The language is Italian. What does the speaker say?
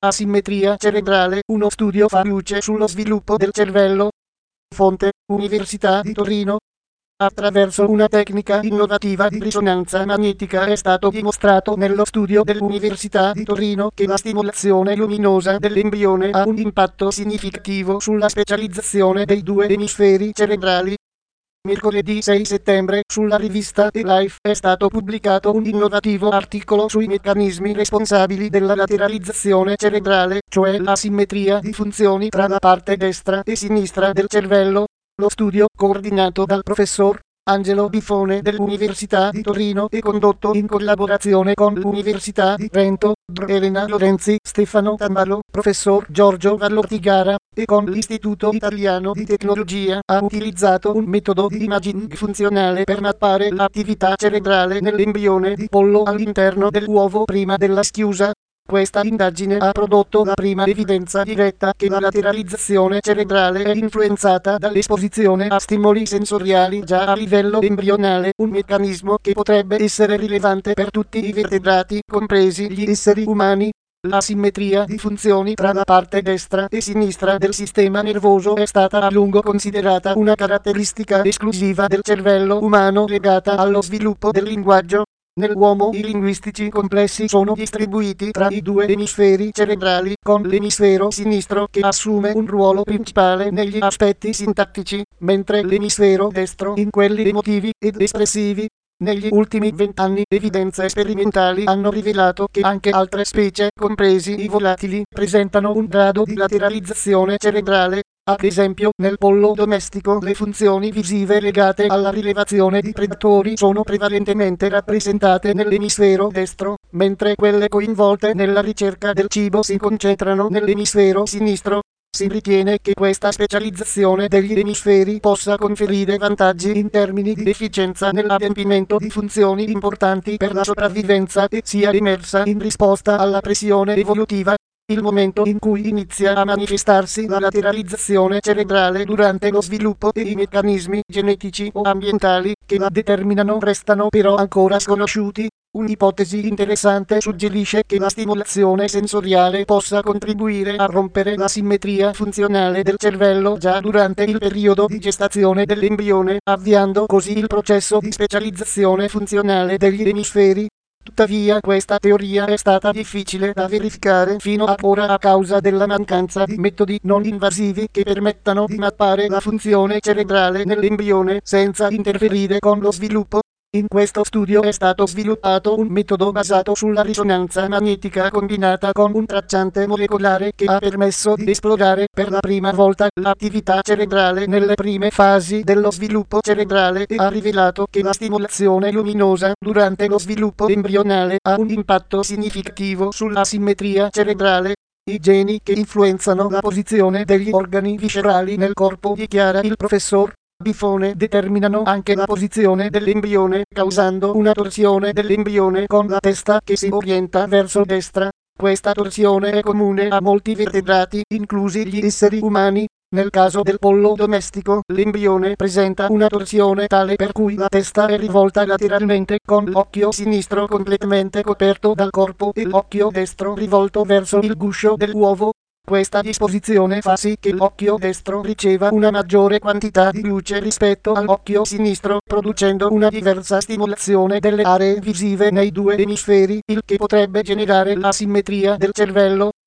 Asimmetria cerebrale, uno studio fa luce sullo sviluppo del cervello. Fonte: Università di Torino. Attraverso una tecnica innovativa di risonanza magnetica è stato dimostrato nello studio dell'Università di Torino che la stimolazione luminosa dell'embrione ha un impatto significativo sulla specializzazione dei due emisferi cerebrali. Mercoledì 6 settembre, sulla rivista eLife è stato pubblicato un innovativo articolo sui meccanismi responsabili della lateralizzazione cerebrale, cioè l'asimmetria di funzioni tra la parte destra e sinistra del cervello. Lo studio, coordinato dal professor Angelo Bifone dell'Università di Torino e condotto in collaborazione con l'Università di Trento, Elena Lorenzi, Stefano Tambalo, professor Giorgio Vallortigara, e con l'Istituto Italiano di Tecnologia, ha utilizzato un metodo di imaging funzionale per mappare l'attività cerebrale nell'embrione di pollo all'interno dell'uovo prima della schiusa. Questa indagine ha prodotto la prima evidenza diretta che la lateralizzazione cerebrale è influenzata dall'esposizione a stimoli sensoriali già a livello embrionale, un meccanismo che potrebbe essere rilevante per tutti i vertebrati, compresi gli esseri umani. L'asimmetria di funzioni tra la parte destra e sinistra del sistema nervoso è stata a lungo considerata una caratteristica esclusiva del cervello umano legata allo sviluppo del linguaggio. Nell'uomo i linguistici complessi sono distribuiti tra i due emisferi cerebrali, con l'emisfero sinistro che assume un ruolo principale negli aspetti sintattici, mentre l'emisfero destro in quelli emotivi ed espressivi. Negli ultimi 20 anni evidenze sperimentali hanno rivelato che anche altre specie, compresi i volatili, presentano un grado di lateralizzazione cerebrale. Ad esempio, nel pollo domestico le funzioni visive legate alla rilevazione di predatori sono prevalentemente rappresentate nell'emisfero destro, mentre quelle coinvolte nella ricerca del cibo si concentrano nell'emisfero sinistro. Si ritiene che questa specializzazione degli emisferi possa conferire vantaggi in termini di efficienza nell'adempimento di funzioni importanti per la sopravvivenza e sia emersa in risposta alla pressione evolutiva. Il momento in cui inizia a manifestarsi la lateralizzazione cerebrale durante lo sviluppo e i meccanismi genetici o ambientali che la determinano restano però ancora sconosciuti. Un'ipotesi interessante suggerisce che la stimolazione sensoriale possa contribuire a rompere la simmetria funzionale del cervello già durante il periodo di gestazione dell'embrione, avviando così il processo di specializzazione funzionale degli emisferi. Tuttavia questa teoria è stata difficile da verificare fino ad ora a causa della mancanza di metodi non invasivi che permettano di mappare la funzione cerebrale nell'embrione senza interferire con lo sviluppo. In questo studio è stato sviluppato un metodo basato sulla risonanza magnetica combinata con un tracciante molecolare che ha permesso di esplorare per la prima volta l'attività cerebrale nelle prime fasi dello sviluppo cerebrale e ha rivelato che la stimolazione luminosa durante lo sviluppo embrionale ha un impatto significativo sulla simmetria cerebrale. I geni che influenzano la posizione degli organi viscerali nel corpo, dichiara il professor Bifone, determinano anche la posizione dell'embrione, causando una torsione dell'embrione con la testa che si orienta verso destra. Questa torsione è comune a molti vertebrati, inclusi gli esseri umani. Nel caso del pollo domestico, l'embrione presenta una torsione tale per cui la testa è rivolta lateralmente, con l'occhio sinistro completamente coperto dal corpo e l'occhio destro rivolto verso il guscio dell'uovo. Questa disposizione fa sì che l'occhio destro riceva una maggiore quantità di luce rispetto all'occhio sinistro, producendo una diversa stimolazione delle aree visive nei due emisferi, il che potrebbe generare l'asimmetria del cervello.